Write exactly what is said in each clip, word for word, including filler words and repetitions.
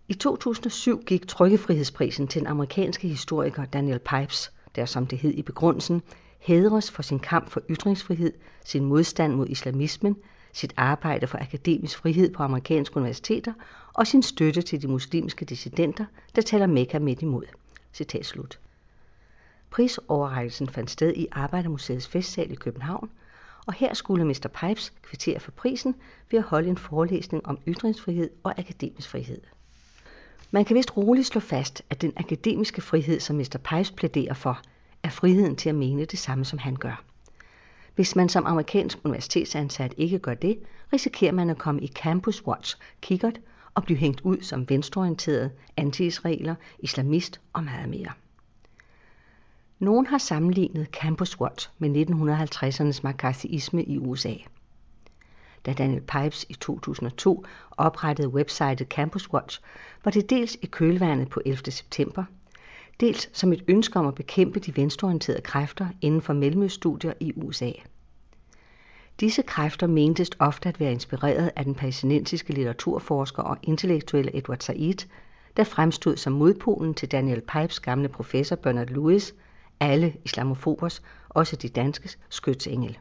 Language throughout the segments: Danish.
I to tusind og syv gik Trykkefrihedsprisen til den amerikanske historiker Daniel Pipes, der som det hed i begrundelsen, hædres for sin kamp for ytringsfrihed, sin modstand mod islamismen, sit arbejde for akademisk frihed på amerikanske universiteter og sin støtte til de muslimske dissidenter, der taler Mekka midt imod. Citat slut. Prisoverrækkelsen fandt sted i Arbejdermuseets festsal i København, og her skulle mister Pipes kvittere for prisen ved at holde en forelæsning om ytringsfrihed og akademisk frihed. Man kan vist roligt slå fast, at den akademiske frihed, som mister Pipes plæderer for, er friheden til at mene det samme, som han gør. Hvis man som amerikansk universitetsansat ikke gør det, risikerer man at komme i Campus Watch kikkert og blive hængt ud som venstreorienteret, anti-israeler, islamist og meget mere. Nogen har sammenlignet Campus Watch med nitten halvtredsernes McCarthyisme i U S A. Da Daniel Pipes i to tusind og to oprettede websitet Campus Watch, var det dels i kølvandet på ellevte september, dels som et ønske om at bekæmpe de venstreorienterede kræfter inden for mellemøststudier i U S A. Disse kræfter mentes ofte at være inspireret af den palæstinensiske litteraturforsker og intellektuelle Edward Said, der fremstod som modpolen til Daniel Pipes gamle professor Bernard Lewis, alle islamofobers, også de danskes, skytsengel.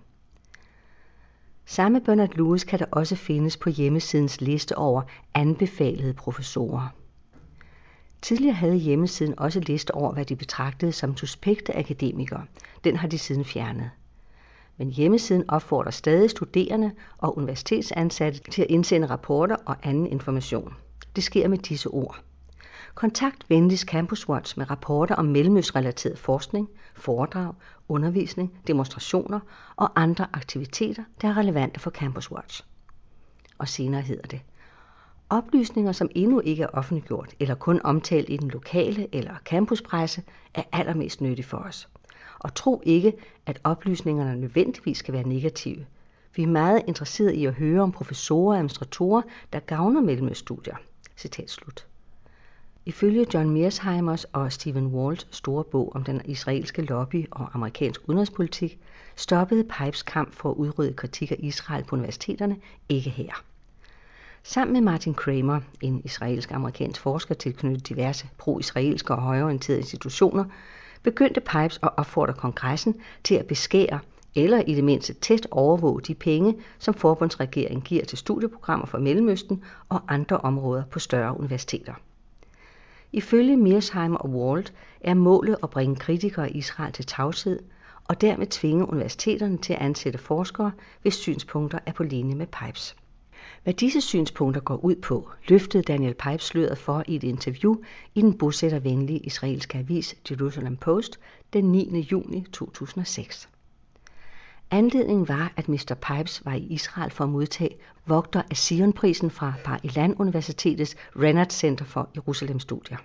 Samme Bernard Lewis kan der også findes på hjemmesidens liste over anbefalede professorer. Tidligere havde hjemmesiden også liste over, hvad de betragtede som suspekte akademikere. Den har de siden fjernet. Men hjemmesiden opfordrer stadig studerende og universitetsansatte til at indsende rapporter og anden information. Det sker med disse ord. Kontakt venligst Campus Watch med rapporter om mellemøstrelateret forskning, foredrag, undervisning, demonstrationer og andre aktiviteter, der er relevante for Campus Watch. Og senere hedder det: oplysninger, som endnu ikke er offentliggjort eller kun omtalt i den lokale eller campuspresse, er allermest nyttige for os. Og tro ikke, at oplysningerne nødvendigvis skal være negative. Vi er meget interesserede i at høre om professorer og administratorer, der gavner mellemøststudier. Citat slut. Ifølge John Mearsheimers og Stephen Walls store bog om den israelske lobby og amerikansk udenrigspolitik, stoppede Pipes kamp for at udrydde kritik af Israel på universiteterne ikke her. Sammen med Martin Kramer, en israelsk-amerikansk forsker tilknyttet diverse pro-israelske og højreorienterede institutioner, begyndte Pipes at opfordre kongressen til at beskære eller i det mindste tæt overvåge de penge, som forbundsregeringen giver til studieprogrammer for Mellemøsten og andre områder på større universiteter. Ifølge Mearsheimer og Wald er målet at bringe kritikere af Israel til tavshed og dermed tvinge universiteterne til at ansætte forskere, hvis synspunkter er på linje med Pipes. Hvad disse synspunkter går ud på, løftede Daniel Pipes sløret for i et interview i den bosættervenlige israelske avis Jerusalem Post den niende juni to tusind og seks. Anledningen var, at mister Pipes var i Israel for at modtage vogter af Sion-prisen fra Bar Ilan Universitetets Renard Center for Jerusalem-studier.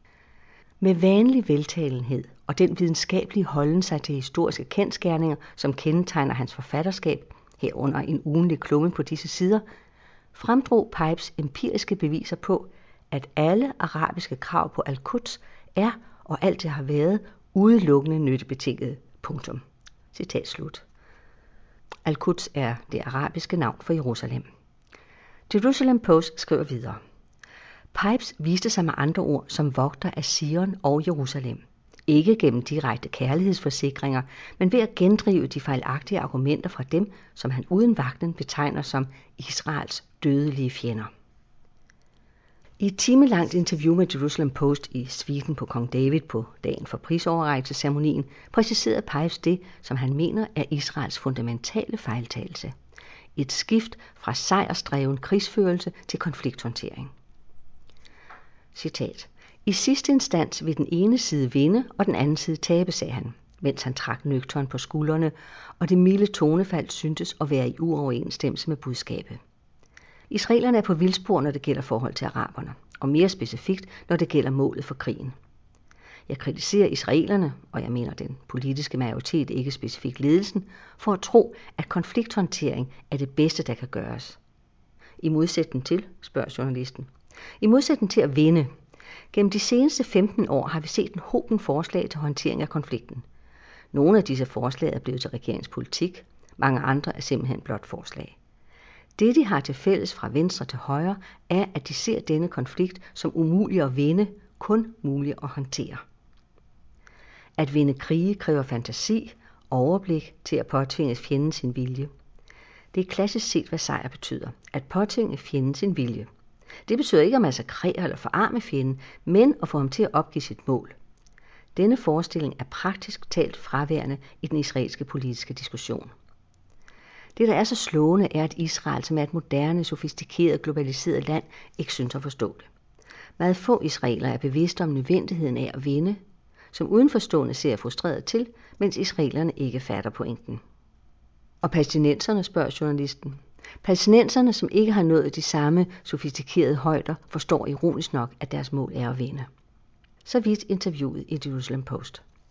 Med vanlig veltalenhed og den videnskabelige holden sig til historiske kendsgerninger, som kendetegner hans forfatterskab, herunder en ugenlig klumme på disse sider, fremdrog Pipes empiriske beviser på, at alle arabiske krav på Al-Quds er og altid har været udelukkende nyttebetinget. Punktum. Citat slut. Al-Quds er det arabiske navn for Jerusalem. Jerusalem Post skriver videre: Pipes viste sig med andre ord som vogter af Sion og Jerusalem. Ikke gennem direkte kærlighedsforsikringer, men ved at gendrive de fejlagtige argumenter fra dem, som han uden vagten betegner som Israels dødelige fjender. I et timelangt interview med Jerusalem Post i suiten på Kong David på dagen for prisoverrækkelsesceremonien præciserede Pipes det, som han mener er Israels fundamentale fejltagelse. Et skift fra sejrsdreven krigsførelse til konflikthåndtering. Citat. I sidste instans vil den ene side vinde, og den anden side tabe, sagde han, mens han trak nøgtern på skuldrene, og det milde tonefald syntes at være i uoverensstemmelse med budskabet. Israelerne er på vildspor, når det gælder forhold til araberne, og mere specifikt, når det gælder målet for krigen. Jeg kritiserer israelerne, og jeg mener den politiske majoritet, ikke specifikt ledelsen, for at tro, at konflikthåndtering er det bedste, der kan gøres. I modsætning til, spørger journalisten, i modsætning til at vinde. Gennem de seneste femten år har vi set en hoben forslag til håndtering af konflikten. Nogle af disse forslag er blevet til regeringspolitik, mange andre er simpelthen blot forslag. Det, de har til fælles fra venstre til højre, er, at de ser denne konflikt som umulig at vinde, kun mulig at håndtere. At vinde krige kræver fantasi, overblik til at påtvinge fjenden sin vilje. Det er klassisk set, hvad sejr betyder. At påtvinge fjenden sin vilje. Det betyder ikke at massakrere eller forarme fjenden, men at få ham til at opgive sit mål. Denne forestilling er praktisk talt fraværende i den israelske politiske diskussion. Det, der er så slående, er, at Israel, som er et moderne, sofistikeret, globaliseret land, ikke synes at forstå det. Meget få israelere er bevidste om nødvendigheden af at vinde, som udenforstående ser frustreret til, mens israelerne ikke fatter pointen. Og palæstinenserne, spørger journalisten. Palæstinenserne, som ikke har nået de samme sofistikerede højder, forstår ironisk nok, at deres mål er at vinde. Så vidt interviewet i Jerusalem Post.